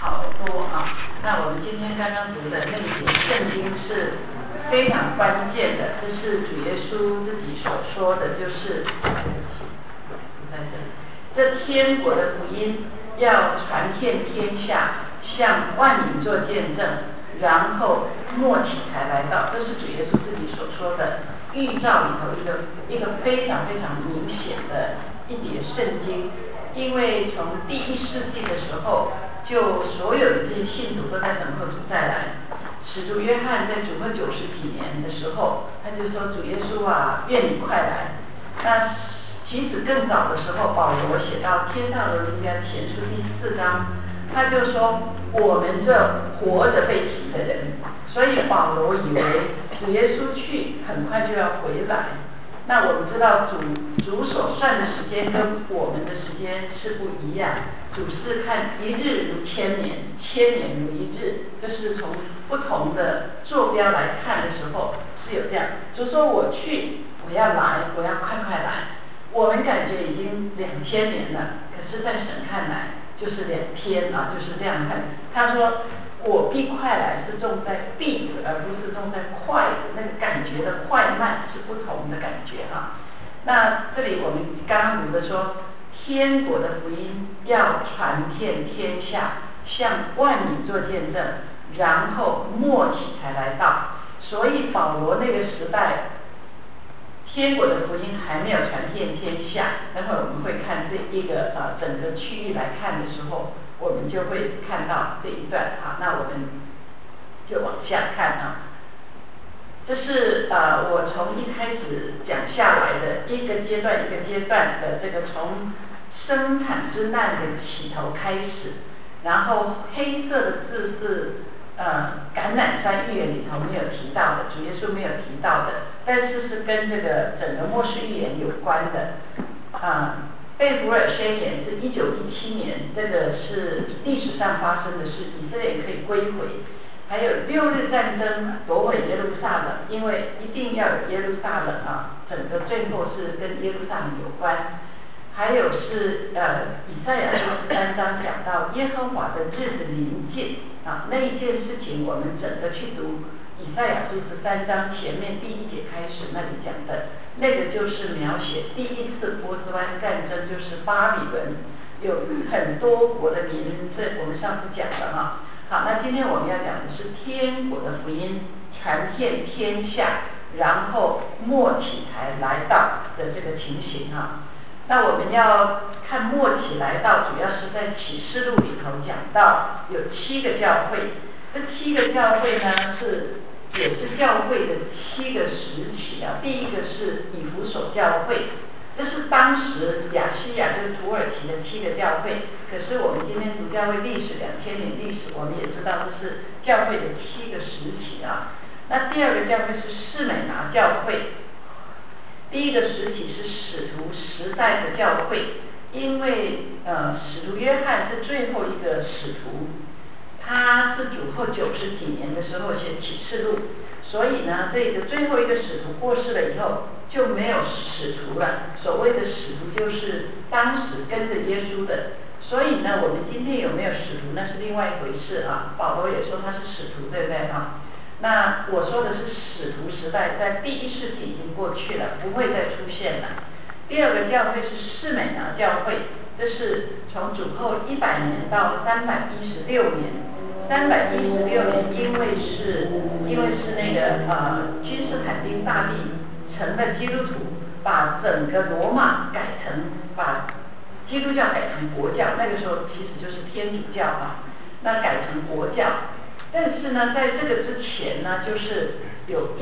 好多啊。那我们今天刚刚读的那一节圣经是非常关键的，这是主耶稣自己所说的，就是在这天国的福音要传遍天下，向万民做见证，然后末期才来到。这是主耶稣自己所说的预兆里头一个非常非常明显的一节圣经。因为从第1世纪的时候，就所有的这些信徒都在等候主再来。使徒约翰在主后90几年的时候，他就说：“主耶稣啊，愿你快来。”那其实更早的时候，保罗写到《帖撒罗尼迦前书》第4章，他就说：“我们这活着被提的人。”所以保罗以为主耶稣去很快就要回来。那我们知道主所算的时间跟我们的时间是不一样，主是看1日如1000年，1000年如1日，就是从不同的坐标来看的时候是有这样。就说我去，我要来，我要快快来。我们感觉已经2000年了，可是在神看来就是2天啊，就是这样看。他说我必快来是重在必字，而不是重在快的，那个感觉的快慢是不同的感觉啊。那这里我们刚刚读的说，天国的福音要传遍天下，向万民做见证，然后末期才来到。所以保罗那个时代，天国的福音还没有传遍天下。待会我们会看这一个整个区域来看的时候，我们就会看到这一段啊。那我们就往下看啊。这是我从一开始讲下来的一个阶段一个阶段的这个从生产之难的起头开始，然后黑色的字是橄榄山预言里头没有提到的，主耶稣没有提到的，但是是跟这个整个末世预言有关的。贝弗尔宣言是1917年，这个是历史上发生的事，以色列可以归回。还有6日战争夺回耶路撒冷，因为一定要有耶路撒冷啊，整个最后是跟耶路撒冷有关。还有是以赛亚书13章讲到耶和华的日子临近啊，那一件事情我们整个去读以赛亚书13章前面第1节开始那里讲的，那个就是描写第一次波斯湾战争，就是巴比伦有很多国的民，这我们上次讲了哈。好，那今天我们要讲的是天国的福音传遍天下，然后末期才来到的这个情形哈。那我们要看末期来到，主要是在启示录里头讲到有7个教会，这7个教会呢也是教会的7个时期啊。第一个是以弗所教会，这是当时亚细亚就是土耳其的7个教会。可是我们今天读教会历史2000年历史，我们也知道这是教会的7个时期啊。那第二个教会是士美拿教会，第一个时期是使徒时代的教会，因为使徒约翰是最后一个使徒，他是主后90几年的时候写启示录，所以呢这个最后一个使徒过世了以后就没有使徒了。所谓的使徒就是当时跟着耶稣的，所以呢我们今天有没有使徒那是另外一回事啊。保罗也说他是使徒，对不对啊？那我说的是使徒时代，在第1世纪已经过去了，不会再出现了。第二个教会是士美拿教会，这是从主后100年到316年。316年因为是那个君士坦丁大帝成了基督徒，把整个罗马改成把基督教改成国教，那个时候其实就是天主教啊，那改成国教。但是呢在这个之前呢，就是有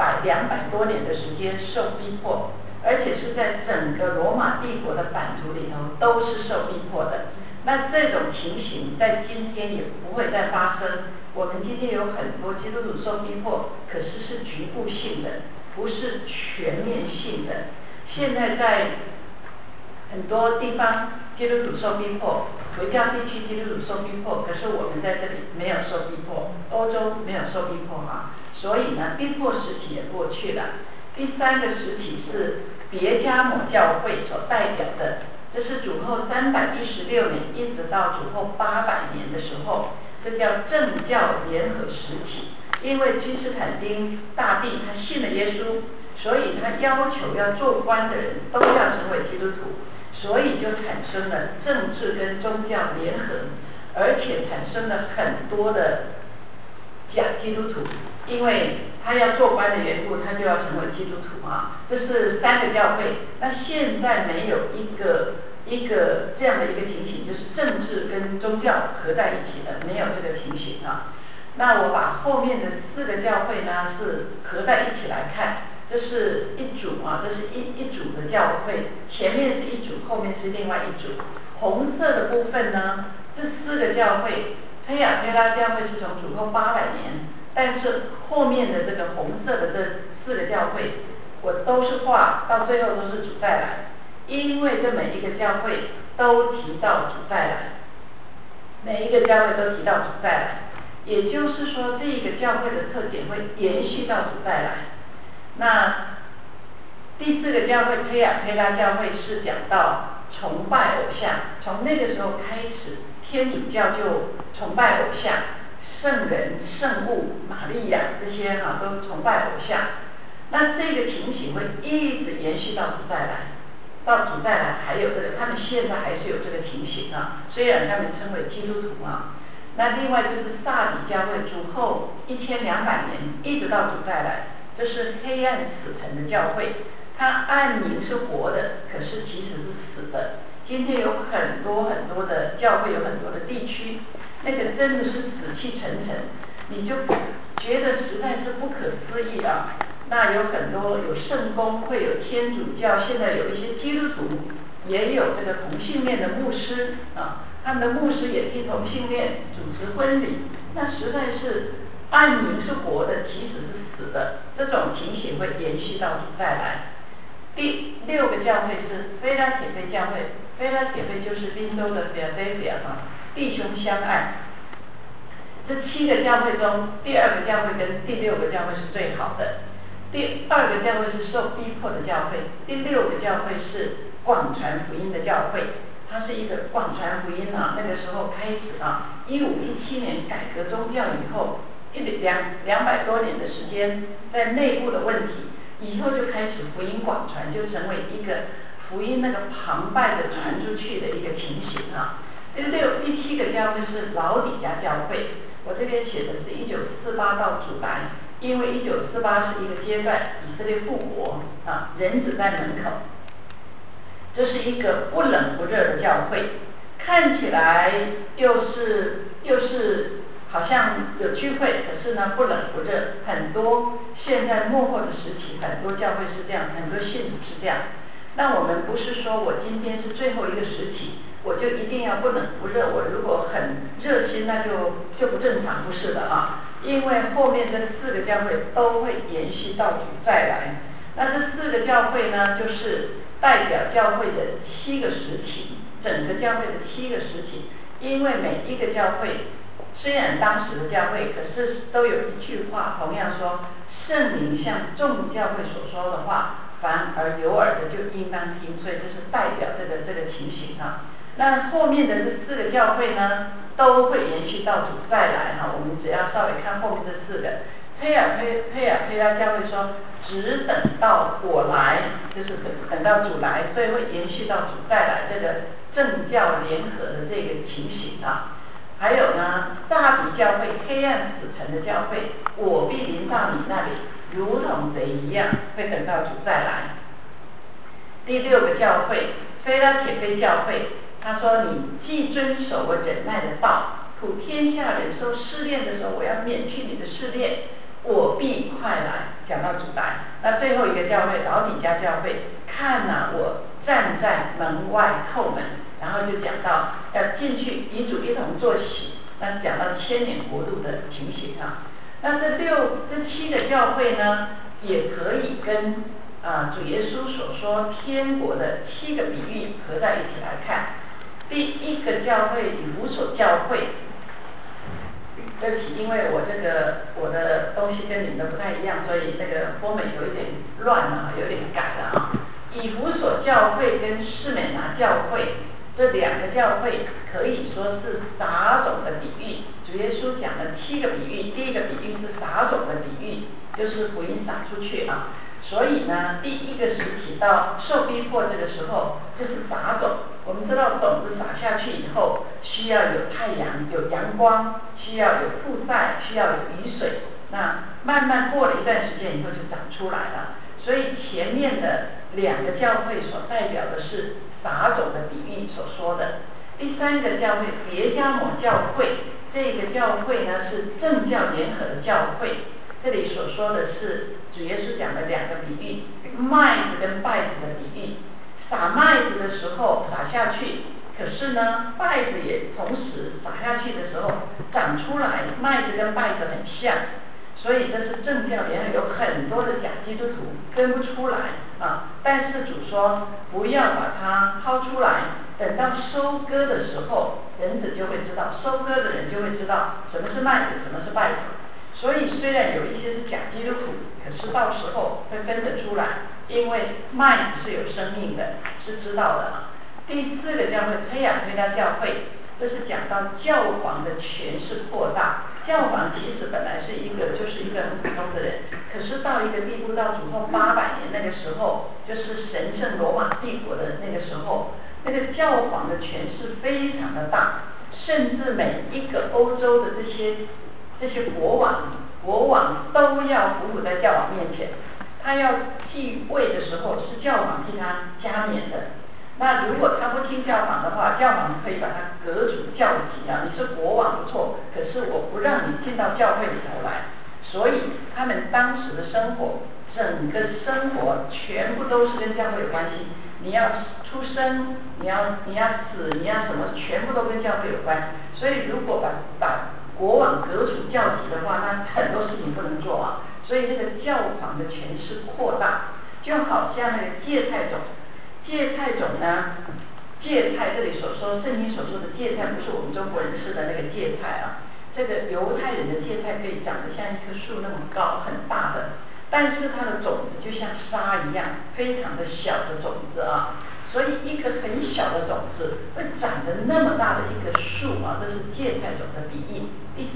200多年的时间受逼迫，而且是在整个罗马帝国的版图里头都是受逼迫的。那这种情形在今天也不会再发生。我们今天有很多基督徒受逼迫，可是是局部性的，不是全面性的。现在在很多地方基督徒受逼迫，回教地区基督徒受逼迫，可是我们在这里没有受逼迫，欧洲没有受逼迫啊，所以呢逼迫时期也过去了。第3个时期是别迦摩教会所代表的这是主后316年一直到主后800年的时候，这叫政教联合实体。因为君士坦丁大帝他信了耶稣，所以他要求要做官的人都要成为基督徒，所以就产生了政治跟宗教联合，而且产生了很多的假基督徒，因为他要做官的缘故，他就要成为基督徒啊。这是3个教会。那现在没有一个这样的一个情形，就是政治跟宗教合在一起的，没有这个情形啊。那我把后面的4个教会呢是合在一起来看，这是一组啊，这是一组的教会，前面是一组，后面是另外一组。红色的部分呢，这4个教会，黑亚非拉教会是从主后800年，但是后面的这个红色的这4个教会，我都是画到最后都是主再来，因为这每一个教会都提到主再来，每一个教会都提到主再来。也就是说，这一个教会的特点会延续到主再来。那第4个教会黑亚非拉教会是讲到崇拜偶像，从那个时候开始，天主教就崇拜偶像，圣人、圣物、玛利亚这些都崇拜偶像。那这个情形会一直延续到主再来，到主再来还有这个，他们现在还是有这个情形啊，虽然他们称为基督徒啊。那另外就是萨底教会，主后1200年一直到主再来，这是黑暗死城的教会，它暗名是活的，可是其实是死的。今天有很多的教会，有很多的地区，那个真的是死气沉沉，你就觉得实在是不可思议啊。那有很多有圣公会，有天主教，现在有一些基督徒，也有这个同性恋的牧师啊。他们的牧师也替同性恋主持婚礼，那实在是暗名是活的，其实是死的，这种情形会延续到主再来。第6个教会是菲拉铁非教会，菲拉铁非就是宾州的 Philadelphia 弟兄相爱。这7个教会中，第2个教会跟第6个教会是最好的。第2个教会是受逼迫的教会，第6个教会是广传福音的教会。它是一个广传福音啊，那个时候开始啊，1517年改革宗教以后，200多年的时间，在内部的问题，以后就开始福音广传，就成为一个福音那个澎湃的传出去的一个情形啊。第7个教会是老底嘉教会，我这边写的是1948到主来，因为1948是一个阶段，以色列复国啊，人子在门口。这是一个不冷不热的教会，看起来又是好像有聚会，可是呢不冷不热。很多现在末后的时期，很多教会是这样，很多信徒是这样。那我们不是说我今天是最后一个时期，我就一定要不冷不热，我如果很热心，那就不正常，不是的啊。因为后面这4个教会都会延续到主再来。那这4个教会呢，就是代表教会的7个时期，整个教会的7个时期。因为每一个教会虽然当时的教会，可是都有一句话，同样说圣灵向众教会所说的话，凡而有耳的就应当听，所以这是代表这个情形啊。那后面的这4个教会呢，都会延续到主再来哈。我们只要稍微看后面这4个。黑亚非拉教会说，只等到我来，就是等到主来，所以会延续到主再来这个政教联合的这个情形啊。还有呢，萨底教会黑暗死城的教会，我必临到你那里，如同贼一样，会等到主再来。第6个教会菲拉铁非教会，他说你既遵守我忍耐的道，普天下人受试炼的时候，我要免去你的试炼，我必快来。讲到主来。那最后一个教会老底嘉教会，看啊，我站在门外叩门，然后就讲到要进去与主一同坐席，那讲到千年国度的情形啊。那这7个教会呢，也可以跟主耶稣所说天国的7个比喻合在一起来看。第1个教会以弗所教会，对不起，因为我的东西跟你们的不太一样，所以那个封面有一点乱了，有点改了啊。以以弗所教会跟士美拿教会这两个教会可以说是撒种的比喻。主耶稣讲了7个比喻，第一个比喻是撒种的比喻，就是福音撒出去啊。所以呢，第一个时期到受逼迫这个时候，就是撒种。我们知道种子撒下去以后，需要有太阳、有阳光，需要有曝晒，需要有雨水。那慢慢过了一段时间以后就长出来了。所以前面的2个教会所代表的是撒种的比喻所说的。第3个教会别迦摩教会，这个教会呢是政教联合的教会。这里所说的是主耶稣讲的2个比喻，麦子跟稗子的比喻。撒麦子的时候撒下去，可是呢稗子也同时撒下去的时候长出来，麦子跟稗子很像，所以这是政教联合，有很多的假基督徒分不出来啊。但是主说不要把它抛出来，等到收割的时候，人子就会知道，收割的人就会知道什么是麦子，什么是稗子。所以虽然有一些是假基督徒，可是到时候会分得出来，因为麦子是有生命的，是知道的啊。第4个教会推雅推拉教会，这是讲到教皇的权势扩大。教皇其实本来就是一个很普通的人，可是到一个地步，到主后800年那个时候，就是神圣罗马帝国的那个时候，那个教皇的权势非常的大，甚至每一个欧洲的这些国王都要匍匐在教皇面前。他要继位的时候是教皇替他加冕的。那如果他不听教皇的话，教皇可以把他革除教籍啊！你是国王不错，可是我不让你进到教会里头来。所以他们当时的生活，整个生活全部都是跟教会有关系。你要出生，你要死，你要什么，全部都跟教会有关。所以如果把国王革除教籍的话，那很多事情不能做啊。所以那个教皇的权势扩大，就好像那个芥菜种。芥菜种呢，芥菜这里所说，圣经所说的芥菜，不是我们中国人吃的那个芥菜啊。这个犹太人的芥菜可以长得像一棵树那么高，很大的，但是它的种子就像沙一样，非常的小的种子啊。所以一个很小的种子会长得那么大的一棵树啊，这是芥菜种的比喻。第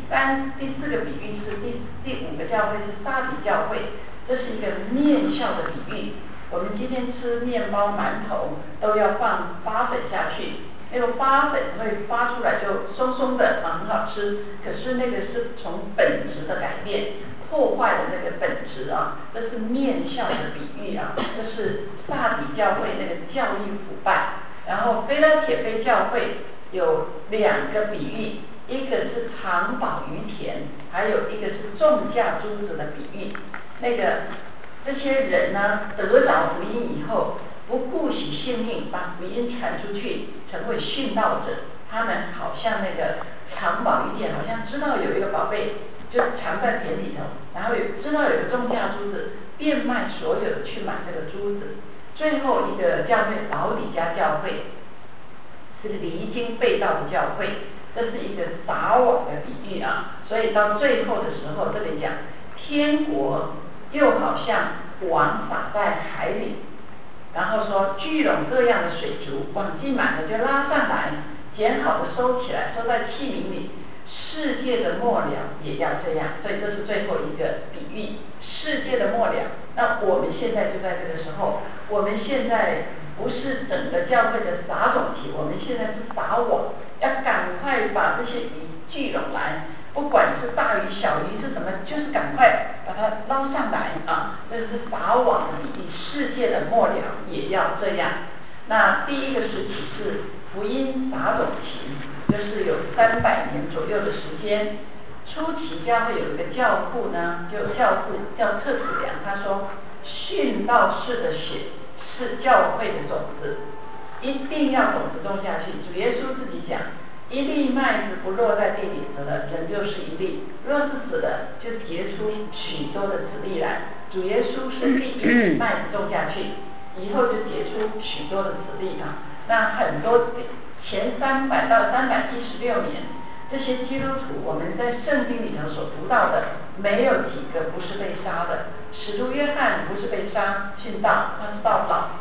4个比喻是第5个教会是撒底教会，这是一个面酵的比喻。我们今天吃面包、馒头都要放发粉下去，那个发粉会发出来就松松的啊，很好吃。可是那个是从本质的改变，破坏了那个本质啊，这是面酵的比喻啊，这是撒底教会那个教义腐败。然后非拉铁非教会有2个比喻，一个是藏宝于田，还有一个是种下珠子的比喻。这些人呢，得着福音以后，不顾惜性命，把福音传出去，成为殉道者。他们好像那个藏宝于田，好像知道有一个宝贝就藏在田里头，然后知道有个种下珠子，变卖所有的去买这个珠子。最后一个教会老底嘉教会，是离经背道的教会，这是一个撒网的比喻啊。所以到最后的时候，这里讲天国又好像网撒在海里，然后说聚拢各样的水族，网积满了就拉上来，捡好的收起来，收在器皿里。世界的末了也要这样，所以这是最后一个比喻，世界的末了。那我们现在就在这个时候，我们现在不是整个教会的撒种期，我们现在是撒网，要赶快把这些鱼聚拢来，不管是大鱼小鱼是什么，就是赶快把它捞上来啊！这是撒网的比喻，世界的末了也要这样。那第一个时期是福音撒种期，就是有300年左右的时间。初期教会有一个教父呢，教父叫特子良，他说殉道士的血是教会的种子，一定要种子种下去。主耶稣自己讲，一粒麦子不落在地里死了，人就是一粒；若是死了，就结出许多的子粒来。主耶稣是第一粒麦子种下去，以后就结出许多的子粒啊。那很多前300到316年，这些基督徒，我们在圣经里头所读到的，没有几个不是被杀的。使徒约翰不是被杀殉道，他是到老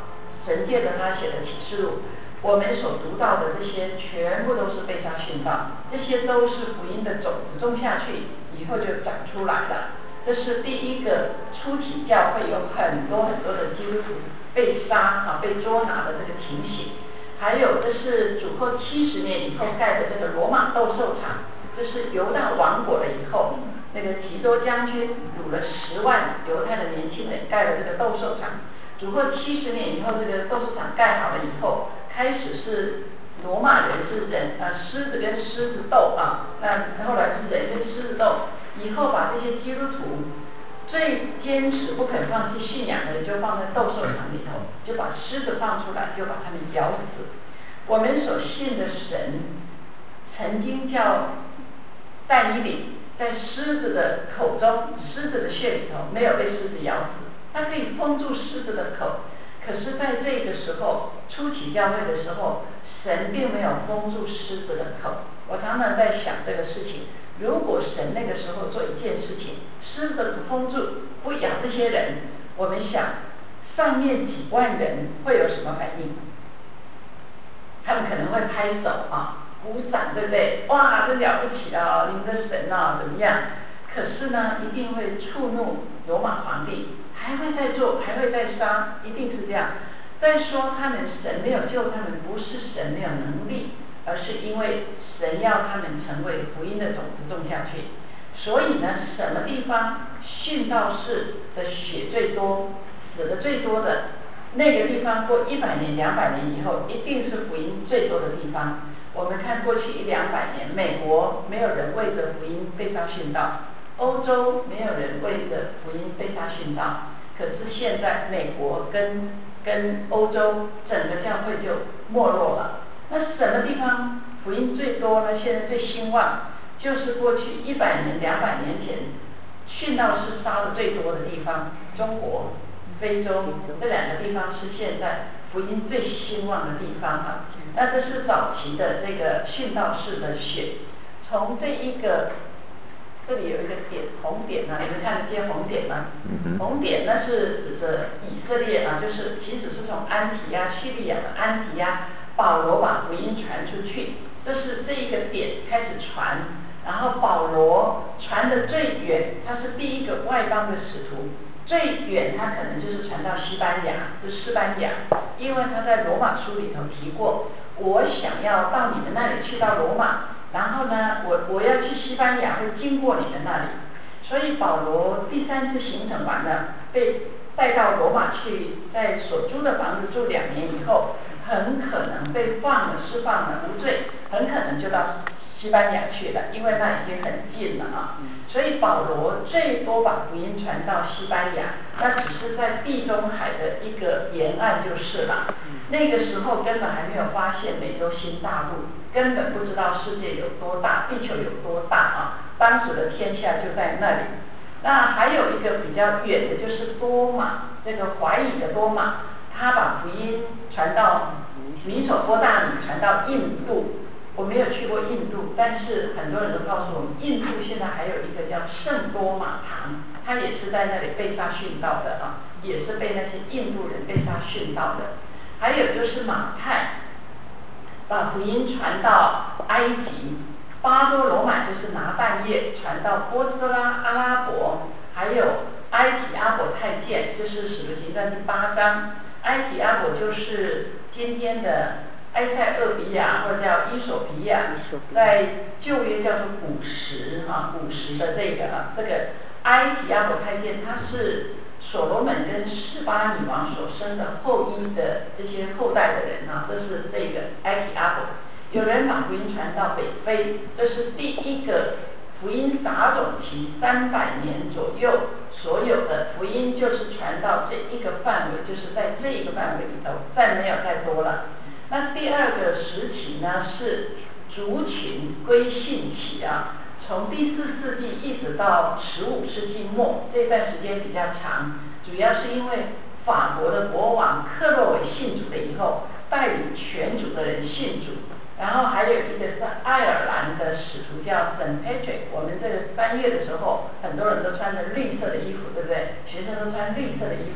神借着他写的启示录，我们所读到的这些全部都是被他训导，这些都是福音的种子，种下去以后就长出来了。这是第一个初期教会有很多的基督徒被杀被捉拿的这个情形。还有这是主后70年以后盖的这个罗马斗兽场，这是犹大亡国了以后，那个提多将军掳了10万犹太的年轻人盖了这个斗兽场。主后70年以后，这个斗兽场盖好了以后，开始是罗马人是人狮子跟狮子斗那后来是人跟狮子斗，以后把这些基督徒最坚持不肯放弃信仰的人就放在斗兽场里头，就把狮子放出来，就把他们咬死。我们所信的神曾经叫但以理在狮子的口中，狮子的血里头没有被狮子咬死，它可以封住狮子的口。可是在这个时候初期教会的时候，神并没有封住狮子的口。我常常在想这个事情，如果神那个时候做一件事情，狮子的口封住不咬这些人，我们想上面几万人会有什么反应？他们可能会拍手鼓掌，对不对？哇，真了不起你们的神怎么样？可是呢，一定会触怒罗马皇帝，还会再做，还会再杀，一定是这样。再说他们神没有救他们，不是神没有能力，而是因为神要他们成为福音的种子种下去。所以呢，什么地方殉道士的血最多，死的最多的那个地方，过100年、200年以后，一定是福音最多的地方。我们看过去100-200年，美国没有人为着福音被杀殉道，欧洲没有人为着福音被杀殉道。可是现在美国跟欧洲整个教会就没落了。那什么地方福音最多呢？现在最兴旺，就是过去100年、200年前殉道士杀的最多的地方，中国、非洲这2个地方是现在福音最兴旺的地方那这是早期的这个殉道士的血，从这里有一个点，红点你们看得见红点吗？红点那是指着以色列就是其实是从安提阿、叙利亚的安提阿，保罗把福音传出去，这是这一个点开始传，然后保罗传得最远，他是第一个外邦的使徒，最远他可能就是传到西班牙，是西班牙，因为他在罗马书里头提过，我想要到你们那里去，到罗马，然后呢我要去西班牙，会经过你们那里。所以保罗第3次行程完了，被带到罗马去，在所租的房子住2年以后，很可能被释放了无罪，很可能就到西班牙去了，因为那已经很近了所以保罗最多把福音传到西班牙，那只是在地中海的一个沿岸就是了。那个时候根本还没有发现美洲新大陆，根本不知道世界有多大，地球有多大当时的天下就在那里。那还有一个比较远的就是多马，这个怀疑的多马，他把福音传到米索波大米，传到印度。我没有去过印度，但是很多人都告诉我们，印度现在还有一个叫圣多马堂，他也是在那里被杀殉道的也是被那些印度人被杀殉道的。还有就是马太把福音传到埃及，巴多罗买就是拿但业传到波斯拉、阿拉伯，还有埃提阿伯太监，就是使徒行传第8章。埃提阿伯就是今天的埃塞俄比亚或者叫伊索比亚，在旧约叫做古时古时的这个埃提阿伯太监，他是所罗门跟示巴女王所生的后裔的这些后代的人这是这个埃提阿伯。有人把福音传到北非，这是第一个福音撒种期300年左右，所有的福音就是传到这一个范围，就是在这一个范围里头，再没有再多了。那第2个时期呢，是族群归信期从第4世纪一直到15世纪末，这段时间比较长，主要是因为法国的国王克洛韦信主了以后，带领全族的人信主。然后还有一个是爱尔兰的使徒叫 St. Patrick， 我们这个3月的时候，很多人都穿着绿色的衣服，对不对？学生都穿绿色的衣服，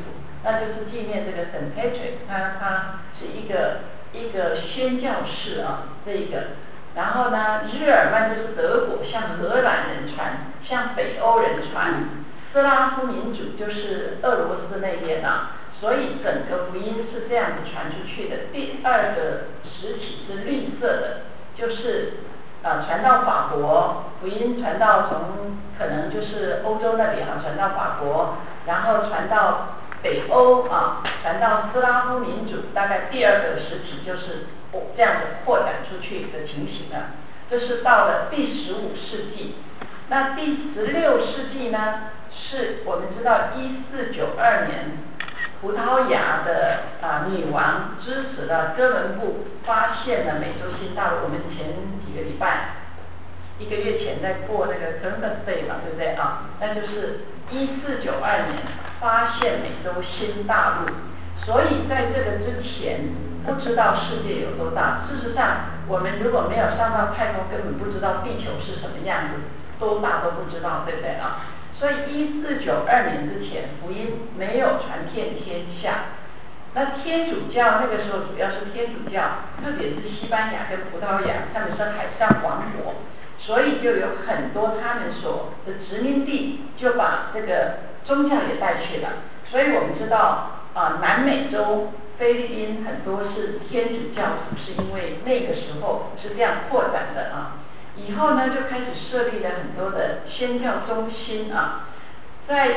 那就是纪念这个 Saint Patrick， 他是一个宣教士啊，这一个。然后呢，日耳曼就是德国，向荷兰人传，向北欧人传，斯拉夫民族就是俄罗斯那边啊，所以整个福音是这样子传出去的。第二个时期是绿色的，就是传到法国，福音传到从可能就是欧洲那里传到法国，然后传到北欧传到斯拉夫民族，大概第二个时期就是这样子扩展出去的情形了。这是到了第15世纪。那第16世纪呢，是我们知道1492年葡萄牙的女王支持了哥伦布发现了美洲新大陆。我们前几个礼拜1个月前在过那个 Columbus Day 嘛，对不对啊？那就是1492年发现美洲新大陆。所以在这个之前不知道世界有多大。事实上我们如果没有上到太空，根本不知道地球是什么样子，多大都不知道，对不对啊？所以1492年之前福音没有传遍天下。那天主教那个时候主要是天主教，特别是西班牙跟葡萄牙，他们是海上王国，所以就有很多他们所的殖民地就把这个宗教也带去了。所以我们知道南美洲菲律宾很多是天主教徒，是因为那个时候是这样扩展的以后呢就开始设立了很多的宣教中心在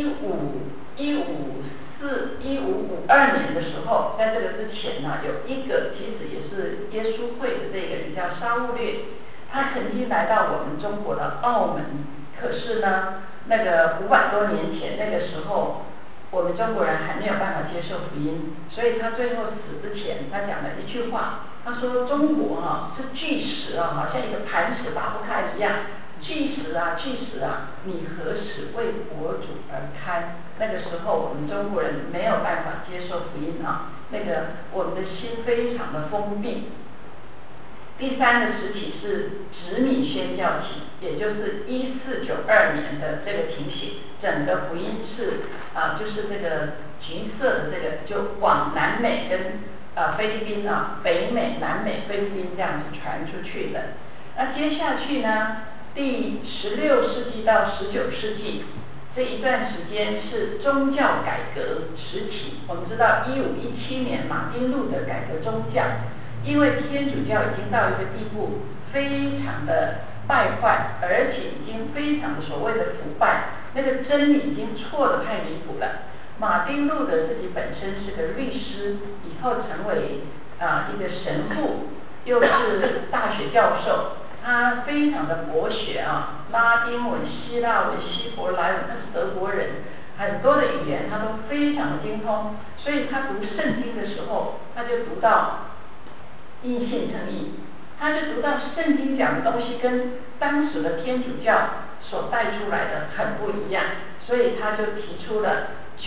1552年的时候，在这个之前有一个其实也是耶稣会的这个人叫沙勿略，他曾经来到我们中国的澳门，可是呢那个500多年前那个时候我们中国人还没有办法接受福音，所以他最后死之前他讲了一句话，他说中国是巨石好像一个磐石打不开一样，巨石你何时为国主而开？那个时候我们中国人没有办法接受福音那个我们的心非常的封闭。第3个时期是殖民宣教期，也就是1492年的这个情形，整个福音是就是这个橘色的这个就往南美跟菲律宾北美、南美、菲律宾这样子传出去的。那接下去呢，第16世纪到19世纪这一段时间是宗教改革时期。我们知道1517年马丁路德改革宗教，因为天主教已经到一个地步非常的败坏，而且已经非常的所谓的腐败，那个真理已经错得太离谱了。马丁路德自己本身是个律师，以后成为一个神父，又是大学教授，他非常的博学拉丁文、希腊文、希伯来文，他是德国人，很多的语言他都非常的精通，所以他读圣经的时候，他就读到因信称义，他就读到圣经讲的东西跟当时的天主教所带出来的很不一样，所以他就提出了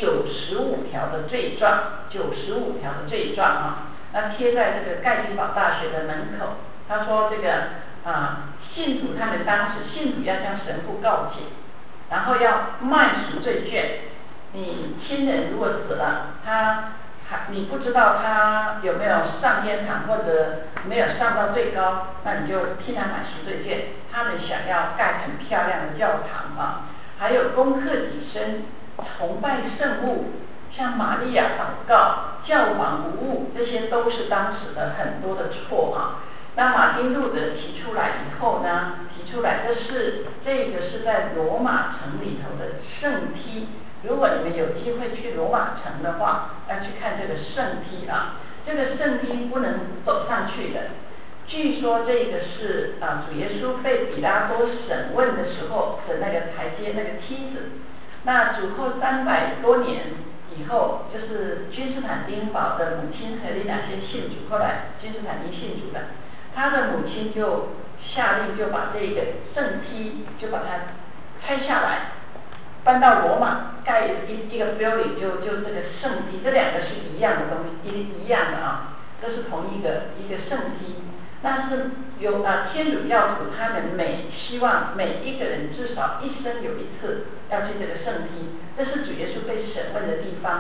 95条的罪状，95条的罪状那贴在这个盖茨堡大学的门口。他说这个信徒他们当时信徒要向神父告解，然后要慢赎罪券。你亲人如果死了，你不知道他有没有上天堂或者没有上到最高，那你就替他买赎罪券。他们想要盖很漂亮的教堂还有攻克己身、崇拜圣物，像玛利亚祷告、教皇无误，这些都是当时的很多的错那马丁路德提出来以后呢，这个是在罗马城里头的圣梯。如果你们有机会去罗马城的话，要去看这个圣梯这个圣梯不能走上去的。据说这个是主耶稣被彼拉多审问的时候的那个台阶，那个梯子。那主后300多年以后，就是君士坦丁堡的母亲赫利娜先信主，后来君士坦丁信主了，他的母亲就下令就把这个圣梯就把它拆下来，搬到罗马盖一个 building， 就这个圣梯，这两个是一样的东西，一样的这是同一个圣梯。那是有天主教徒他们希望每一个人至少一生有一次要去这个圣梯，这是主耶稣被审问的地方。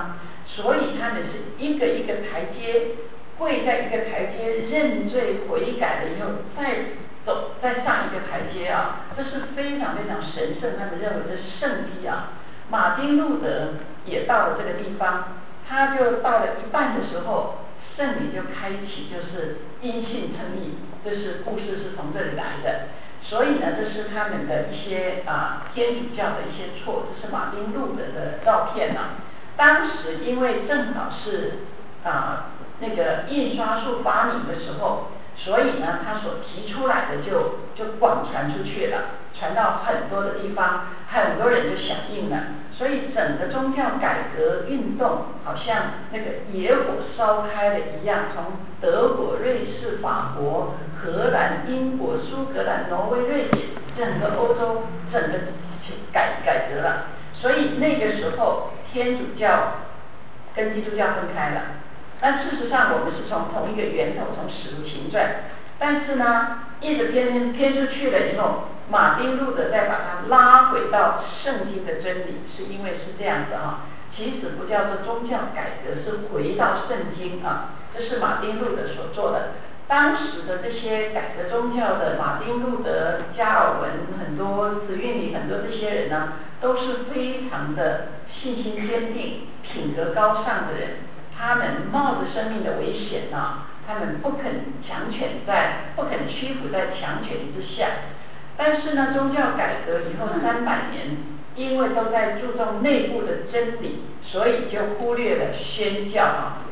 所以他们是一个一个台阶，跪在一个台阶认罪悔改了以后，再上一个台阶啊，这是非常非常神圣，他们认为这是圣迹啊。马丁路德也到了这个地方，他就到了一半的时候，圣灵就开启，就是因信称义，这是故事是从这里来的。所以呢，这是他们的一些天主教的一些错，这是马丁路德的照片啊。当时因为正好是那个印刷术发明的时候，所以呢，他所提出来的就广传出去了，传到很多的地方，很多人就响应了。所以整个宗教改革运动好像那个野火烧开了一样，从德国、瑞士、法国、荷兰、英国、苏格兰、挪威、瑞典，整个欧洲整个改革了。所以那个时候天主教跟基督教分开了。但事实上我们是从同一个源头，从使徒行传，但是呢一直偏出去了以后，马丁路德再把它拉回到圣经的真理，是因为是这样子啊，其实不叫做宗教改革，是回到圣经啊，这是马丁路德所做的。当时的这些改革宗教的马丁路德、加尔文，很多慈运里很多这些人呢，都是非常的信心坚定、品格高尚的人，他们冒着生命的危险他们不肯屈服在强权之下。但是呢，宗教改革以后300年，因为都在注重内部的真理，所以就忽略了宣教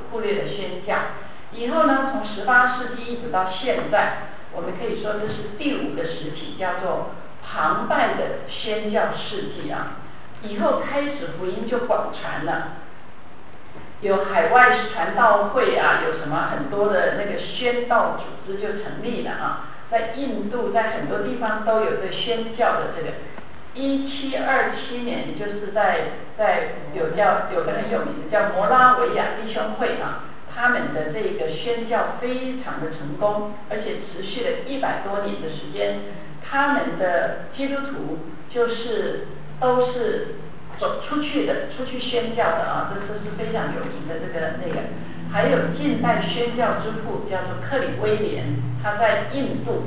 以后呢，从18世纪一直到现在，我们可以说这是第5个时期，叫做庞大的宣教世纪啊。以后开始福音就广传了，有海外传道会有什么很多的那个宣道组织就成立了在印度，在很多地方都有这宣教的这个。1727年，就是在有个很有名的叫摩拉维亚弟兄会他们的这个宣教非常的成功，而且持续了100多年的时间。他们的基督徒都是走出去宣教的这是非常有名的那个。还有近代宣教之父叫做克里威廉，他在印度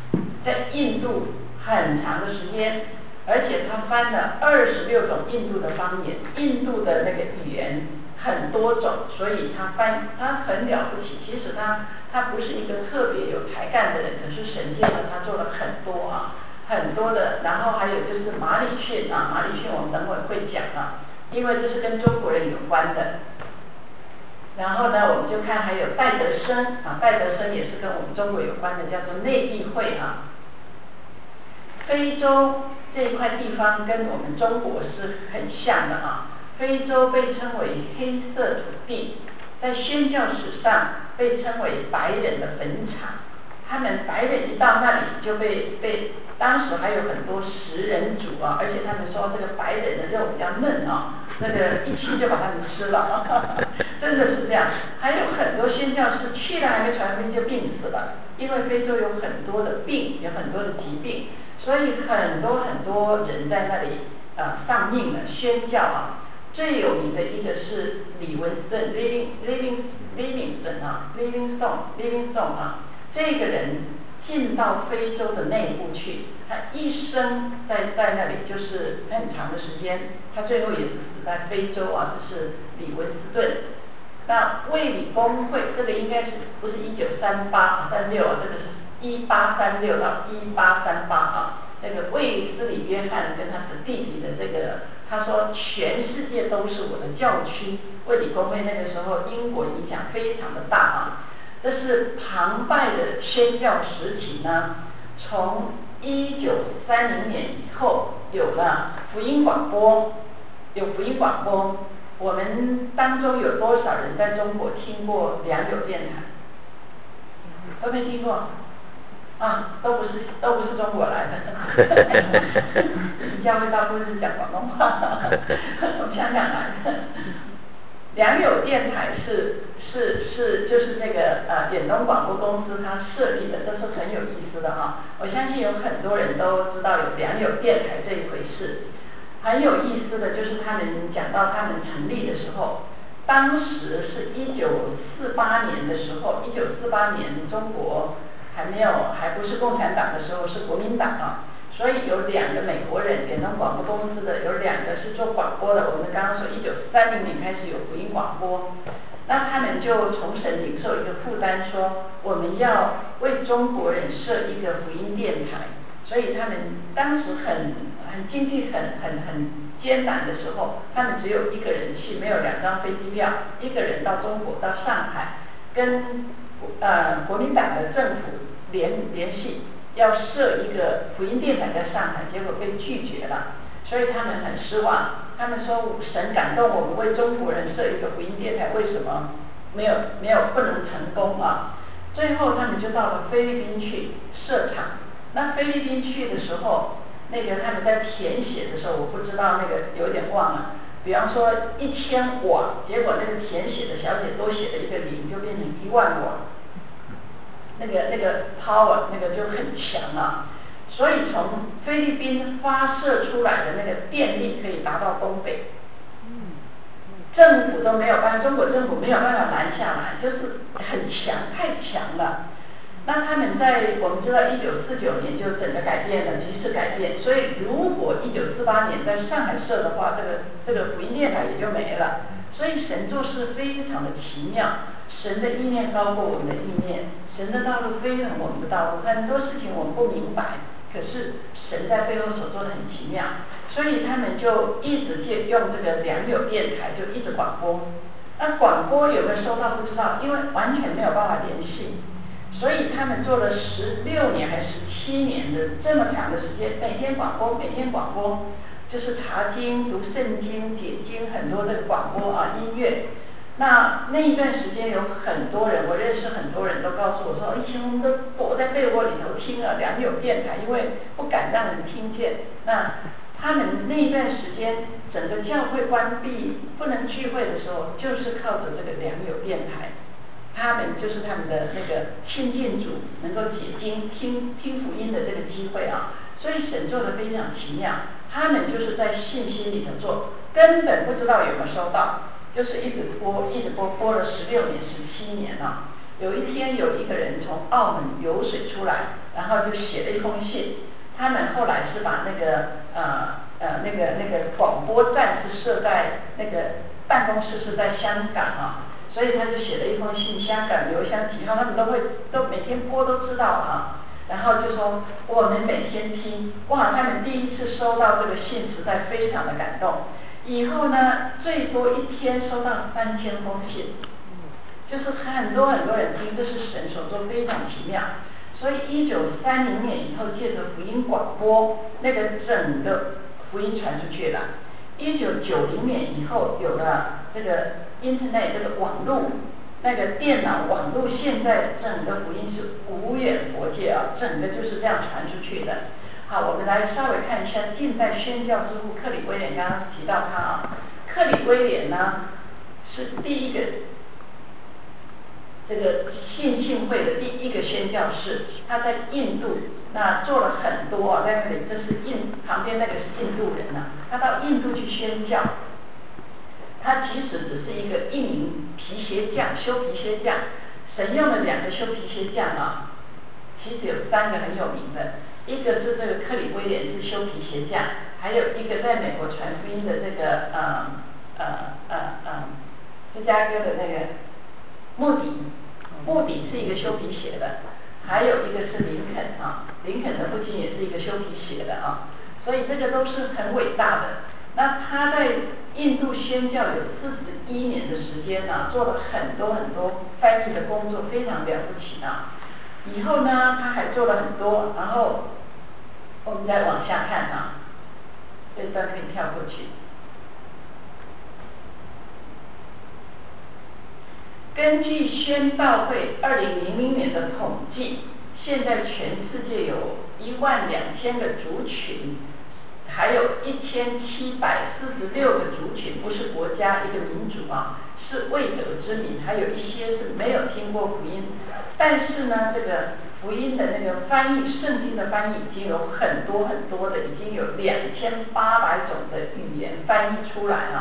很长的时间，而且他翻了26种印度的方言，印度的那个语言很多种，所以他很了不起。其实他不是一个特别有才干的人，可是神借着他做了很多的。然后还有就是马礼逊我们等会会讲因为这是跟中国人有关的。然后呢，我们就看还有戴德生戴德生也是跟我们中国有关的，叫做内地会非洲这一块地方跟我们中国是很像的非洲被称为黑色土地，在宣教史上被称为白人的坟场。他们白人一到那里就被当时还有很多食人族而且他们说这个白人的肉比较嫩那个一吃就把他们吃了真的是这样。还有很多宣教士去了还没传福音就病死了，因为非洲有很多的病，有很多的疾病，所以很多人在那里丧命了宣教最有名的一个是李文森 Livingstone 这个人进到非洲的内部去，他一生在那里就是很长的时间，他最后也是死在非洲这是李文斯顿。那卫理公会这个应该是不是1936这个是1836到1838那个卫斯理约翰跟他的弟弟的这个，他说全世界都是我的教区。卫理公会那个时候英国影响非常的大这是庞大的宣教时期呢。从1930年以后有了福音广播，我们当中有多少人在中国听过良友电台？都没听过都不是中国来的教会大部分是讲广东话从香港来的。良友电台就是那个远东广播公司它设立的，这是很有意思的我相信有很多人都知道有良友电台这一回事。很有意思的就是他们讲到他们成立的时候， 当时是1948年的时候，1948年中国还不是共产党的时候，是国民党啊。所以有2个美国人，远东广播公司的有2个是做广播的。我们刚刚说1930年开始有福音广播，那他们就从神领受一个负担，说我们要为中国人设一个福音电台。所以他们当时很经济很艰难的时候，他们只有1个人去，没有2张飞机票，1个人到中国到上海，跟国民党的政府联系，要设一个福音电台在上海，结果被拒绝了，所以他们很失望。他们说神感动我们为中国人设一个福音电台，为什么没有不能成功啊？最后他们就到了菲律宾去设厂。那菲律宾去的时候，那个他们在填写的时候，我不知道那个有点忘了。比方说1000瓦，结果那个填写的小姐多写了一个0，就变成1万瓦。那个 power 那个就很强啊。所以从菲律宾发射出来的那个电力可以达到东北。政府都没有办法，中国政府没有办法拦下来，就是很强，太强了。那他们我们知道1949年就整个改变了，局势改变。所以如果1948年在上海设的话，这个福音电台也就没了。所以神做事非常的奇妙，神的意念高过我们的意念，神的道路非常我们的道路，很多事情我们不明白，可是神在背后所做的很奇妙。所以他们就一直用这个良友电台，就一直广播。那广播有没有收到不知道，因为完全没有办法联系。所以他们做了16年还17年的这么长的时间，每天广播，就是查经、读圣经、解经，很多这个广播啊，音乐。那一段时间有很多人，我认识很多人都告诉我说，以前我们都躲在被窝里头听了良友电台，因为不敢让人听见。那他们那一段时间，整个教会关闭不能聚会的时候，就是靠着这个良友电台。他们就是他们的那个亲近主，能够解经、听福音的这个机会啊。所以神做的非常奇妙，他们就是在信心里头做，根本不知道有没有收到，就是一直播了16年、17年了。有一天有一个人从澳门游水出来，然后就写了一封信。他们后来是把那个广播站是设在那个办公室是在香港啊。所以他就写了一封信，香港邮箱几号他们都每天播都知道啊。然后就说我们每天听，哇，他们第一次收到这个信，实在非常的感动。以后呢，最多一天收到3000封信，就是很多人听，这是神所做非常奇妙。所以1930年以后，借着福音广播，那个整个福音传出去了。1990年以后有了这个Internet 这个网络，那个电脑网络，现在整个福音是无远佛界啊，整个就是这样传出去的。好，我们来稍微看一下近代宣教之父克里威廉，刚刚提到他啊。克里威廉呢是第一个这个信会的第一个宣教士，他在印度那做了很多啊，在那里这是旁边那个是印度人啊，他到印度去宣教。他其实只是一个一名皮鞋匠，修皮鞋匠。神用了2个修皮鞋匠啊，其实有3个很有名的，一个是这个克里威廉是修皮鞋匠，还有一个在美国传福音的这个芝加哥的那个穆迪是一个修皮鞋的，还有一个是林肯啊，林肯的父亲也是一个修皮鞋的啊，所以这个都是很伟大的。那他在印度宣教有41年的时间啊，做了很多翻译的工作，非常了不起啊。以后呢，他还做了很多，然后我们再往下看啊，这段可以跳过去。根据宣道会2000年的统计，现在全世界有12000个族群，还有1746个族群，不是国家一个民族啊，是未得之民，还有一些是没有听过福音。但是呢，这个福音的那个翻译，圣经的翻译已经有很多的，已经有2800种的语言翻译出来了。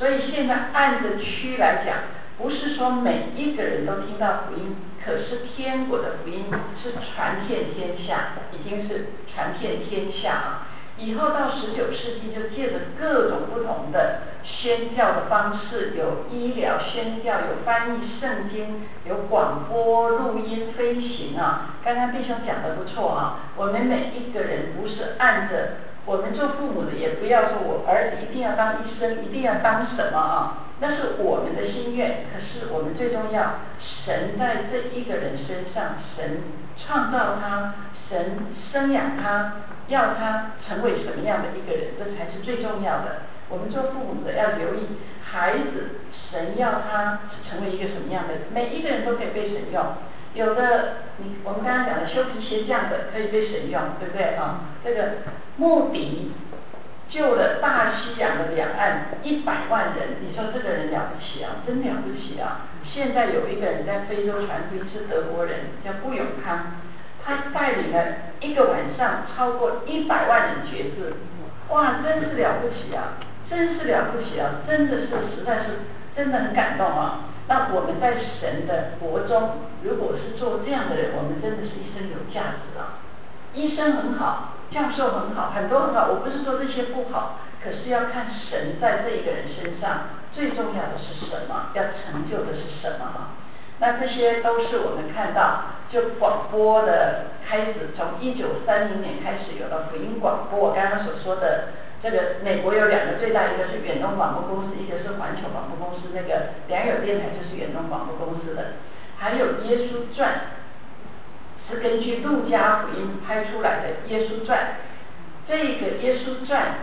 所以现在按着区来讲，不是说每一个人都听到福音，可是天国的福音是传遍天下，已经是传遍天下啊。以后到19世纪，就借着各种不同的宣教的方式，有医疗宣教，有翻译圣经，有广播、录音、飞行啊。刚刚弟兄讲得不错啊，我们每一个人不是按着我们做父母的，也不要说我儿子一定要当医生，一定要当什么啊，那是我们的心愿。可是我们最重要，神在这一个人身上，神创造他，神生养他，要他成为什么样的一个人，这才是最重要的。我们做父母的要留意孩子，神要他成为一个什么样的人，每一个人都可以被神用。有的我们刚刚讲的修皮鞋匠的可以被神用，对不对啊？这个穆迪救了大西洋的两岸100万人，你说这个人了不起啊，真了不起啊！现在有一个人在非洲传福音，是德国人，叫顾永康，他带领了一个晚上超过100万人决志，哇，真是了不起啊，真是了不起啊，真的是实在是真的很感动啊。那我们在神的国中，如果是做这样的人，我们真的是一生有价值啊。医生很好，教授很好，很多很好，我不是说这些不好，可是要看神在这一个人身上最重要的是什么，要成就的是什么啊。那这些都是我们看到，就广播的开始，从1930年开始有了福音广播。我刚刚所说的这个，美国有2个最大，一个是远东广播公司，一个是环球广播公司，那个良友电台就是远东广播公司的。还有耶稣传，是根据路加福音拍出来的耶稣传，这个耶稣传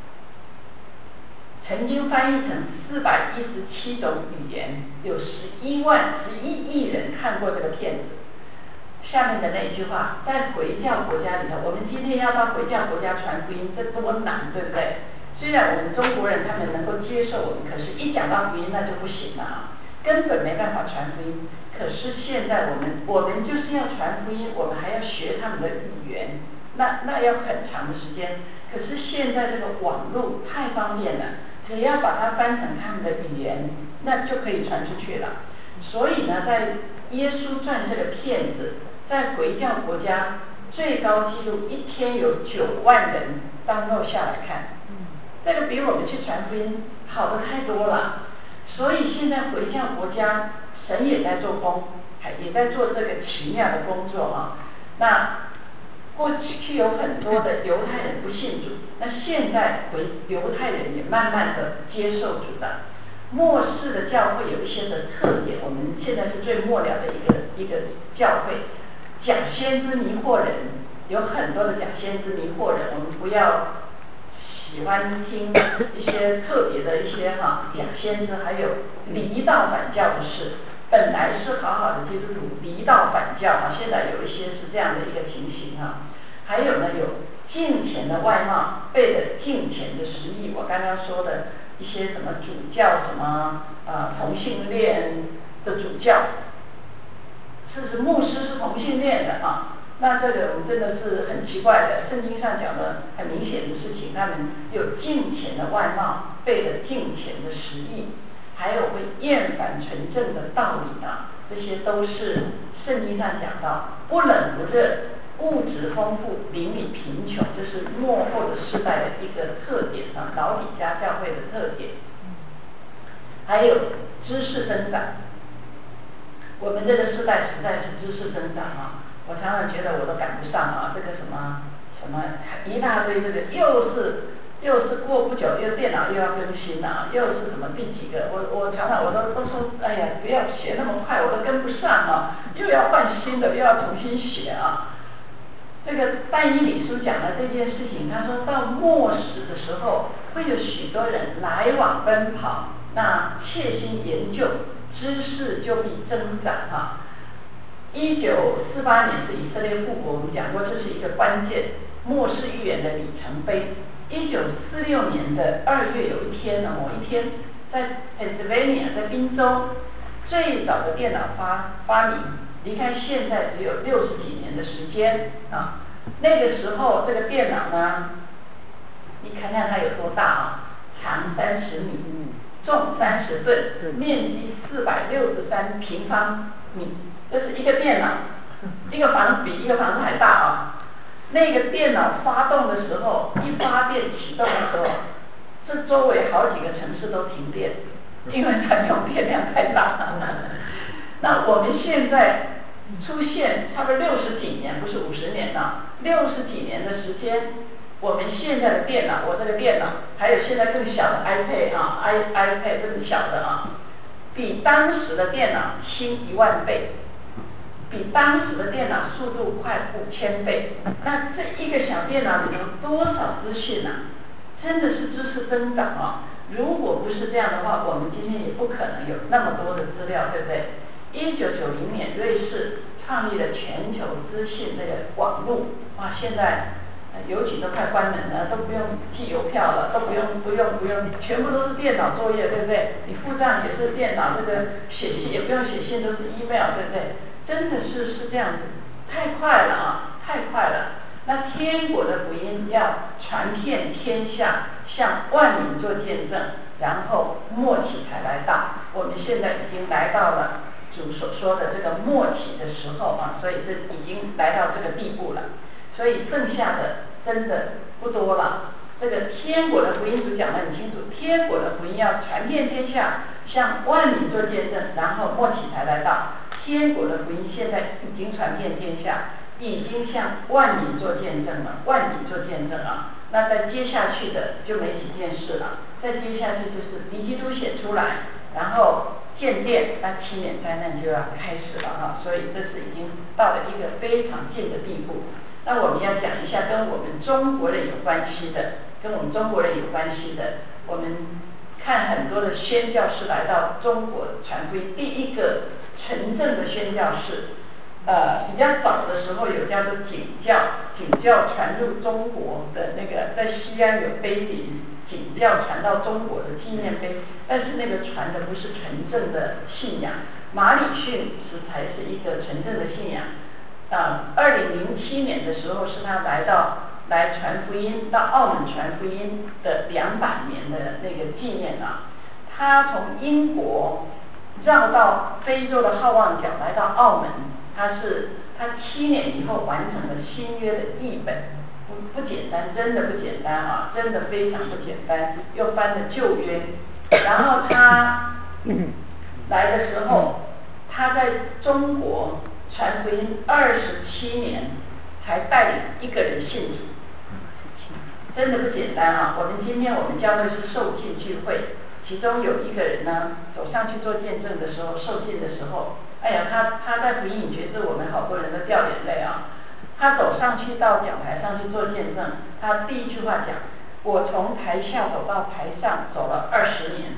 曾经翻译成417种语言，有11亿人看过这个片子。下面的那一句话，在回教国家里头，我们今天要到回教国家传福音，这多难，对不对？虽然我们中国人他们能够接受我们，可是一讲到福音那就不行了啊，根本没办法传福音。可是现在我们就是要传福音，我们还要学他们的语言，那要很长的时间。可是现在这个网络太方便了，只要把它翻成他们的语言，那就可以传出去了。所以呢，在耶稣传这个片子，在回教国家最高纪录1天有9万人download下来看，这个比我们去传福音好的太多了。所以现在回教国家神也在做工，也在做这个奇妙的工作啊。那过去有很多的犹太人不信主，那现在犹太人也慢慢的接受主了。末世的教会有一些的特点，我们现在是最末了的一个教会，假先知迷惑人，有很多的假先知迷惑人，我们不要喜欢听一些特别的一些假先知，还有离道反教的事。本来是好好的基督徒离道反教啊，现在有一些是这样的一个情形啊。还有呢，有敬虔的外貌背了敬虔的实意，我刚刚说的一些什么主教什么同性恋的主教，是牧师是同性恋的啊。那这个我们真的是很奇怪的，圣经上讲的很明显的事情，他们有敬虔的外貌背了敬虔的实意，还有会厌烦纯正的道理啊，这些都是圣经上讲到不冷不热，物质丰富，邻里贫穷，这是末后的世代的一个特点啊，老底嘉教会的特点。还有知识增长，我们这个世代实在是知识增长啊，我常常觉得我都赶不上啊，这个什么一大堆，这个又是过不久又电脑又要更新了，又是什么第几个，我常常我都说，哎呀，不要学那么快，我都跟不上啊，又要换新的，又要重新学啊。这个但以理书讲了这件事情，他说到末世的时候，会有许多人来往奔跑，那切心研究，知识就必增长哈。1948年是以色列复国，我们讲过这是一个关键末世预言的里程碑。1946年的2月有一天呢，某一天在 Pennsylvania 在宾州，最早的电脑发明，离开现在只有60几年的时间啊。那个时候这个电脑呢，你看看它有多大啊，长30米， 重30吨，面积463平方米，这是一个电脑，一个房子比一个房子还大啊。那个电脑发动的时候，一发电启动的时候，这周围好几个城市都停电，因为它用电量太大。那我们现在出现差不多60几年，不是50年了，60几年的时间，我们现在的电脑，我这个电脑，还有现在更小的 iPad 啊 ，iPad 这么小的啊，比当时的电脑轻10000倍。比当时的电脑速度快5000倍，那这一个小电脑里头多少资讯啊？真的是知识增长啊！如果不是这样的话，我们今天也不可能有那么多的资料，对不对？1990年，瑞士创立了全球资讯这个网络，啊，现在邮局都快关门了，都不用寄邮票了，都不用，全部都是电脑作业，对不对？你付账也是电脑，这个写信也不用写信，都是 email， 对不对？真的是这样子，太快了啊，太快了。那天国的福音要传遍天下，向万民做见证，然后末期才来到。我们现在已经来到了主所说的这个末期的时候啊，所以这已经来到这个地步了。所以剩下的真的不多了。这个天国的福音主讲得很清楚，天国的福音要传遍天下，向万民做见证，然后末期才来到。天国的福音现在已经传遍天下，已经向万民做见证了，万民做见证啊。那再接下去的就没几件事了，再接下去就是敌基督显出来，然后建殿，那7年灾难就要开始了哈。所以这是已经到了一个非常近的地步。那我们要讲一下跟我们中国人有关系的，我们看很多的宣教士来到中国传福音，第一个纯正的宣教士，比较早的时候有叫做景教传入中国的那个，在西安有碑林景教传到中国的纪念碑，但是那个传的不是纯正的信仰，马礼逊才是一个纯正的信仰。2007年的时候是他来传福音，到澳门传福音的200年的那个纪念啊。他从英国绕到非洲的好望角来到澳门，他7年以后完成了新约的译本，不简单，真的不简单啊，真的非常不简单，又翻了旧约。然后他来的时候，他在中国传福音27年，才带领一个人信主，真的不简单啊！我们教会是受浸聚会，其中有一个人呢，走上去做见证的时候，受浸的时候，哎呀，他在福音觉知，我们好多人都掉眼泪啊。他走上去到讲台上去做见证，他第一句话讲：我从台下走到台上走了20年。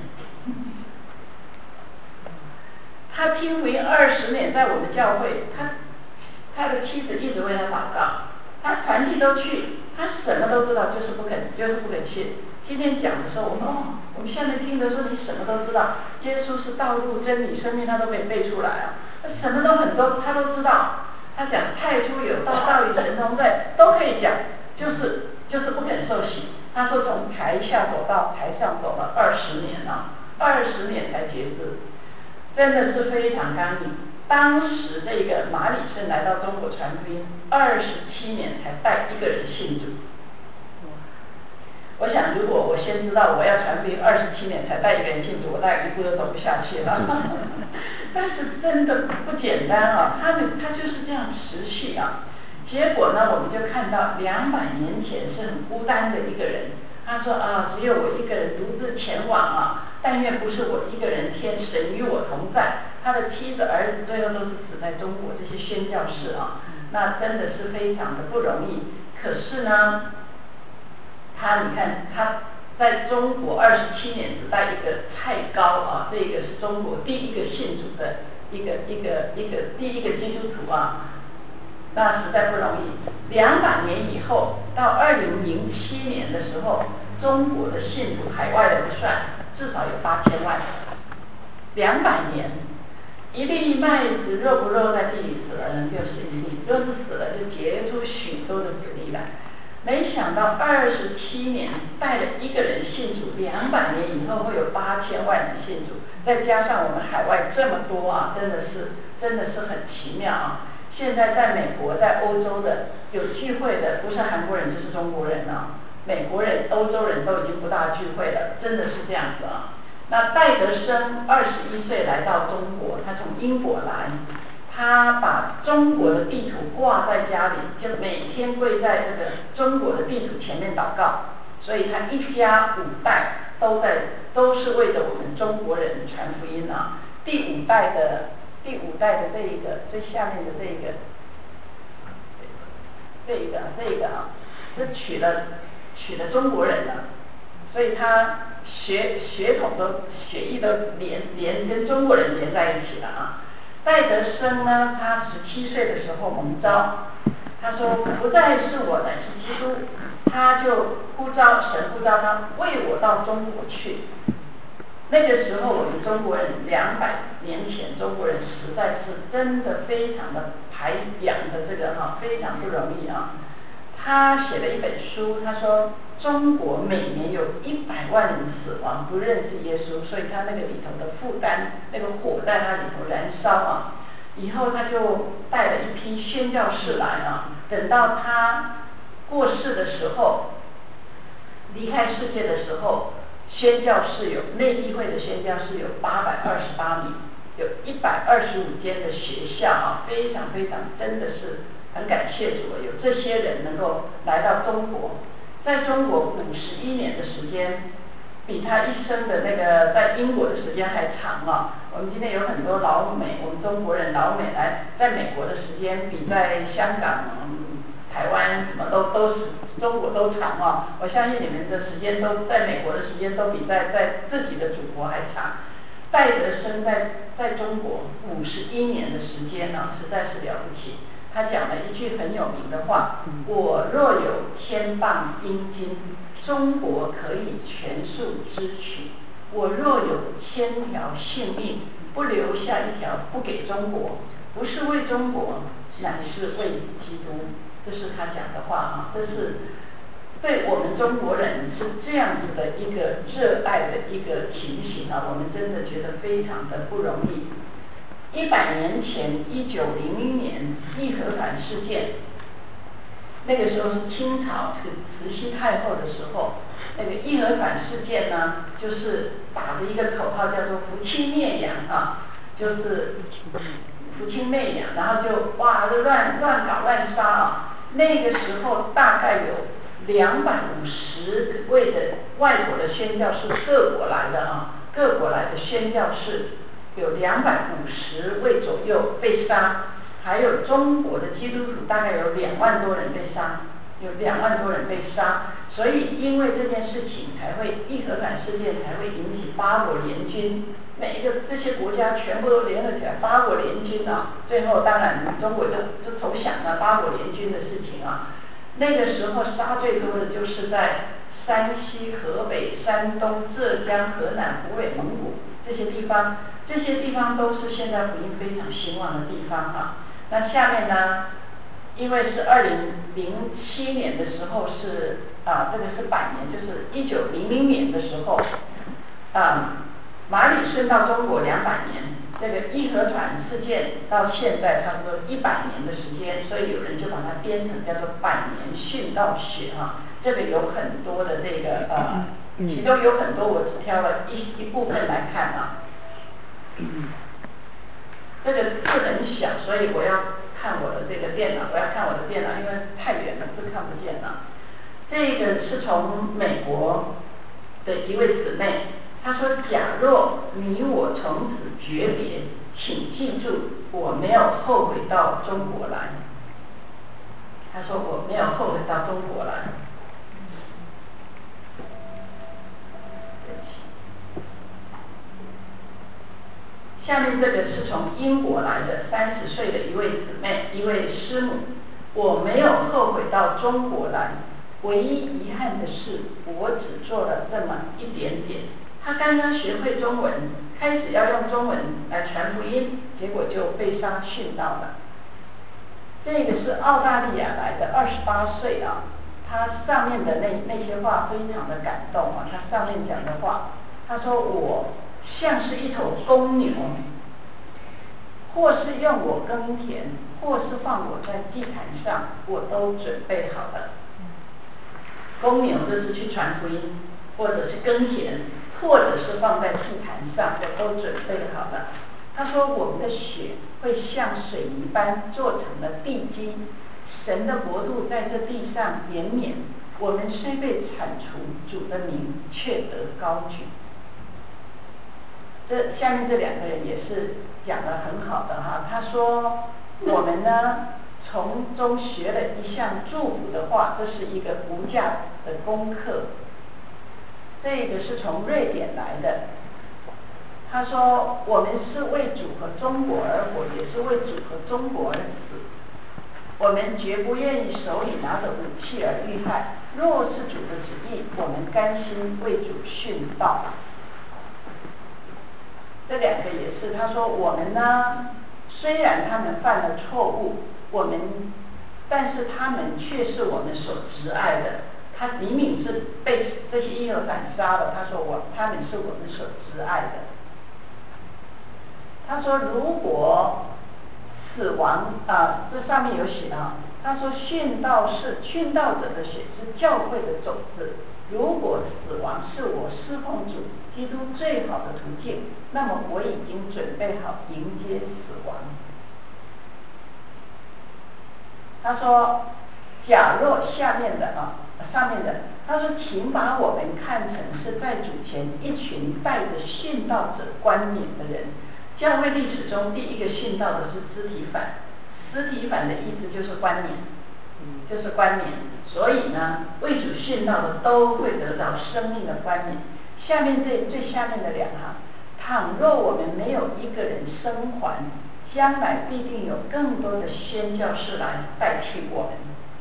他听福音20年，在我们教会，他的妻子一直为他祷告，他团契都去，他什么都知道，就是不肯去。今天讲的时候，我们下面听得说你什么都知道，耶稣是道路、真理、生命，他都可以背出来啊，他什么都很多，他都知道。他讲太初有道，道与神同在，都可以讲，就是不肯受洗。他说从台下走到台上走了20年啊，20年才觉知。真的是非常刚硬。当时这个马礼逊来到中国传福音，27年才带一个人信主。我想，如果我先知道我要传福音27年才带一个人信主，我大概一步都走不下去了。但是真的不简单啊，他就是这样持续啊。结果呢，我们就看到200年前是很孤单的一个人。他说只有我一个人独自前往啊，但愿不是我一个人，天神与我同在。他的妻子儿子最后都是死在中国，这些宣教士啊，那真的是非常的不容易。可是呢，你看他在中国27年只带一个蔡高啊，这个是中国第一个信主的第一个基督徒啊，那实在不容易。200年以后，到2007年的时候，中国的信徒海外的不算，至少有8000万。200年，一粒麦子若不落在地里死了，人就信地；若是死了，就结出许多的子粒来。 没想到27年带了一个人信主，200年以后会有8000万人信主，再加上我们海外这么多啊，真的是很奇妙啊！现在在美国、在欧洲的有聚会的，不是韩国人就是中国人啊，美国人、欧洲人都已经不大聚会了，真的是这样子啊。那戴德生21岁来到中国，他从英国来。他把中国的地图挂在家里，就每天跪在这个中国的地图前面祷告，所以他一家5代都是为着我们中国人传福音啊。第五代的这一个最下面的这个啊，是娶了中国人了，所以他血统都血液都连跟中国人连在一起了啊。戴德生呢，他17岁的时候蒙召，他说不再是我，乃是基督，他就神呼召他为我到中国去。那个时候我们中国人200年前，中国人实在是真的非常的排养的这个非常不容易啊。他写了一本书，他说中国每年有100万人死亡，不认识耶稣，所以他那个里头的负担，那个火在他里头燃烧啊。以后他就带了一批宣教士来啊，等到他过世的时候，离开世界的时候，宣教士内地会的宣教士有828名，有125间的学校啊，非常非常，真的是很感谢主，有这些人能够来到中国，在中国51年的时间，比他一生的那个在英国的时间还长啊。我们今天有很多老美，我们中国人老美来在美国的时间比在香港、台湾什么都是中国都长啊。我相信你们的时间都在美国的时间都比在自己的祖国还长。戴德生在中国51年的时间呢，实在是了不起。他讲了一句很有名的话：我若有天棒阴茎，中国可以全数支取；我若有1000条性命，不留下一条不给中国，不是为中国，乃是为基督。这是他讲的话啊，这是对我们中国人是这样子的一个热爱的一个情形啊，我们真的觉得非常的不容易。100年前，1900年义和团事件，那个时候是清朝慈禧太后的时候，那个义和团事件呢，就是打着一个口号叫做扶清灭洋啊，就是扶清灭洋，然后就乱搞乱杀啊。那个时候大概有250位的外国的宣教士，各国来的宣教士有250位左右被杀，还有中国的基督徒大概有2万多人被杀，所以因为这件事情义和团事件才会引起8国联军，每一个这些国家全部都联合起来，8国联军啊，最后当然中国就投降了8国联军的事情啊。那个时候杀最多的就是在山西、河北、山东、浙江、河南、湖北、蒙古这些地方都是现在福音非常兴旺的地方哈。那下面呢，因为是2007年的时候是这个是百年，就是1900年的时候马礼顺到中国200年，这个义和团事件到现在差不多100年的时间，所以有人就把它编成叫做百年殉道学啊。这个有很多的这个其中有很多我只挑了一部分来看啊。这个字很小，所以我要看我的这个电脑，因为太远了是看不见了。这个是从美国的一位姊妹，她说：假若你我从此诀别，请记住，我没有后悔到中国来。她说我没有后悔到中国来。下面这个是从英国来的30岁的一位姊妹，一位师母。我没有后悔到中国来，唯一遗憾的是，我只做了这么一点点。她刚刚学会中文，开始要用中文来传福音，结果就被伤殉道了。这个是澳大利亚来的28岁啊， 他上面的那些话非常的感动啊，他上面讲的话，他说我像是一头公牛，或是用我耕田，或是放我在祭坛上，我都准备好了。公牛就是去传福音，或者是耕田，或者是放在祭坛上，我都准备好了。他说我们的血会像水泥般做成了地基，神的国度在这地上延绵，我们虽被铲除，主的名却得高举。这下面这两个人也是讲得很好的哈，他说我们呢从中学了一项祝福的话，这是一个无价的功课。这个是从瑞典来的，他说我们是为主和中国而活，也是为主和中国而死。我们绝不愿意手里拿着武器而遇害，若是主的旨意，我们甘心为主殉道。这两个也是，他说我们呢，虽然他们犯了错误，但是他们却是我们所挚爱的。他明明是被这些义和团杀了，他说他们是我们所挚爱的。他说如果死亡这上面有写啊，他说殉道者的血是教会的种子。如果死亡是我侍奉主基督最好的途径，那么我已经准备好迎接死亡。他说假若上面的，他说请把我们看成是在主前一群带着殉道者冠冕的人。教会历史中第一个殉道的是司提反，司提反的意思就是冠冕，就是冠冕。所以呢，为主殉道的都会得到生命的冠冕。下面最下面的两行，倘若我们没有一个人生还，将来必定有更多的宣教士来代替我们。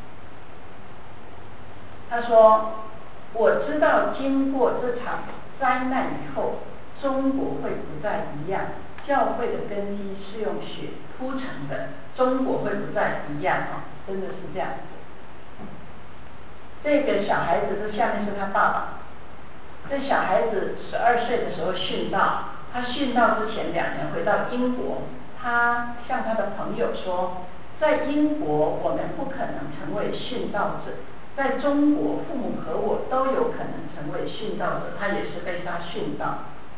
他说我知道经过这场灾难以后，中国会不再一样，教会的根基是用血铺成的，中国会不再一样真的是这样子。这个小孩子这下面是他爸爸，这小孩子12岁的时候殉道，他殉道之前2年回到英国，他向他的朋友说，在英国我们不可能成为殉道者，在中国父母和我都有可能成为殉道者，他也是被他殉道。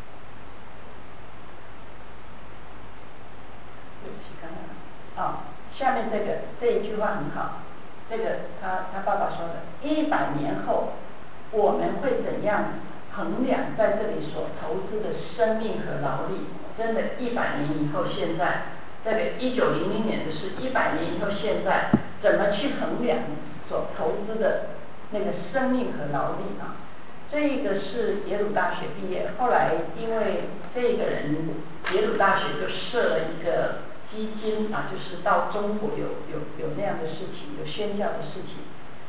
对不起，刚刚下面这一句话很好，这个他爸爸说的，100年后我们会怎样衡量在这里所投资的生命和劳力？真的100年以后，现在这个1900年的事，100年以后现在怎么去衡量所投资的那个生命和劳力啊？这个是耶鲁大学毕业，后来因为这个人耶鲁大学就设了一个基金就是到中国有那样的事情，有宣教的事情。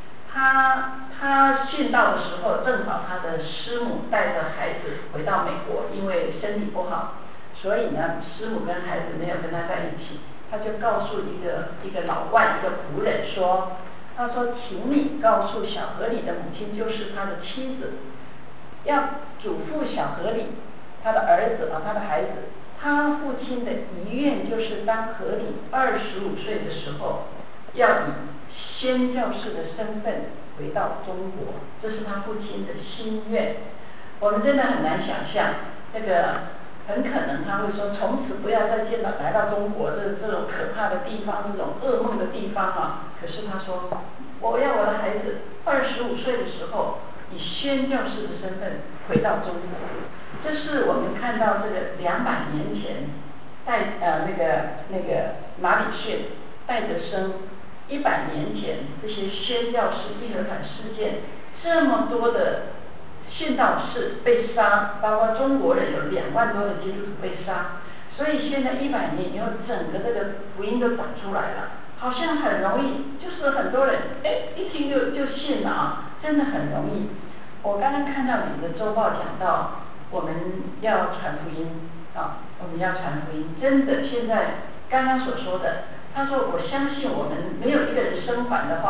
他殉道的时候，正好他的师母带着孩子回到美国，因为身体不好，所以呢，师母跟孩子没有跟他在一起，他就告诉一个老外，一个仆人说，他说，请你告诉小河里的母亲，就是他的妻子，要嘱咐小河里他的儿子他的孩子，他父亲的遗愿就是当河里25岁的时候，要以宣教士的身份回到中国，这是他父亲的心愿。我们真的很难想象，那个很可能他会说，从此不要再来到中国这种可怕的地方，这种噩梦的地方可是他说，我要我的孩子25岁的时候，以宣教士的身份回到中国。这是我们看到这个200年前那个马礼逊、戴德生，100年前这些宣教士义和团事件，这么多的殉道士被杀，包括中国人有2万多的基督徒被杀，所以现在100年以后，整个这个福音都长出来了，好像很容易，就是很多人一听就信了真的很容易。我刚刚看到你的周报讲到，我们要传福音我们要传福音，真的现在刚刚所说的，他说我相信我们没有一个人生还的话，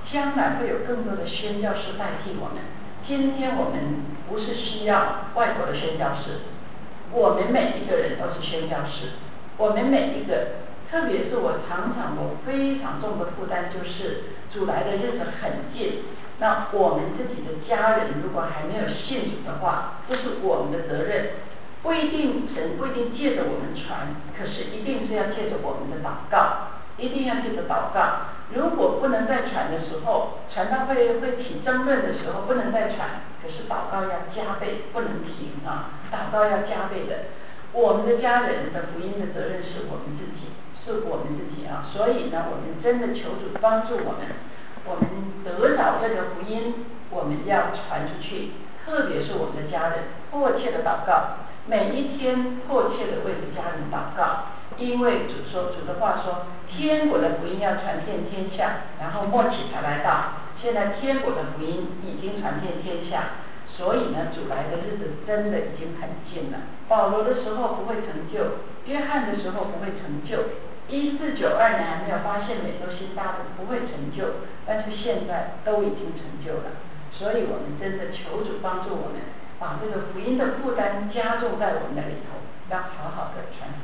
将来会有更多的宣教士代替我们。今天我们不是需要外国的宣教士，我们每一个人都是宣教士。我们每一个，特别是我非常重的负担就是主来的日子很近，那我们自己的家人如果还没有信主的话，这是我们的责任。不一定神不一定借着我们传，可是一定是要借着我们的祷告，一定要借着祷告。如果不能再传的时候，传道会起争论的时候不能再传，可是祷告要加倍，不能停啊！祷告要加倍的。我们的家人的福音的责任是我们自己，啊！所以呢，我们真的求主帮助我们，我们得着这个福音，我们要传出去，特别是我们的家人，迫切的祷告。每一天迫切的为着家人祷告，因为主的话说，天国的福音要传遍天下，然后末期才来到。现在天国的福音已经传遍天下，所以呢，主来的日子真的已经很近了。保罗的时候不会成就，约翰的时候不会成就，1492年还没有发现美洲新大陆不会成就，但是现在都已经成就了。所以我们真的求主帮助我们，把这个福音的负担加重在我们的里头，要好好的传